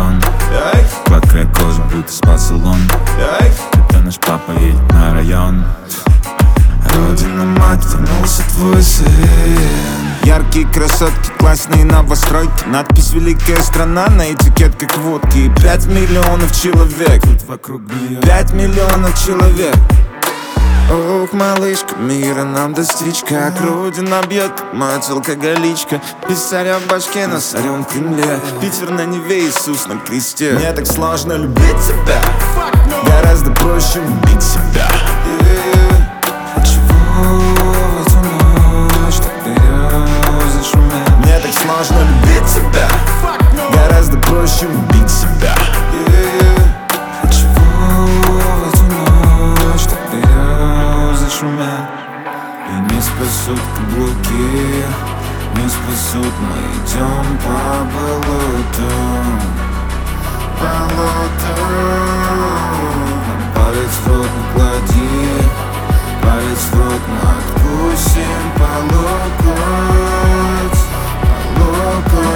район. Гладкая кожа, будто спа-салон. Это наш папа едет на район. Родина, мать, вернулся твой сын. Яркие красотки, классные новостройки. Надпись «Великая страна» на этикетках водки. 5 миллионов человек Тут вокруг нее 5 миллионов человек. Ох, малышка, мира нам достичь. Как родина бьет, мать алкоголичка. Писаря в башке, но царем в Кремле. Питер на Неве, Иисус на кресте. Мне так сложно любить тебя, гораздо проще убить себя. Мне так сложно любить тебя, гораздо проще убить себя. И не спасут каблуки, не спасут, мы идем по болоту. Палец в рот не клади, палец в рот мы откусим по локоть, по локоть.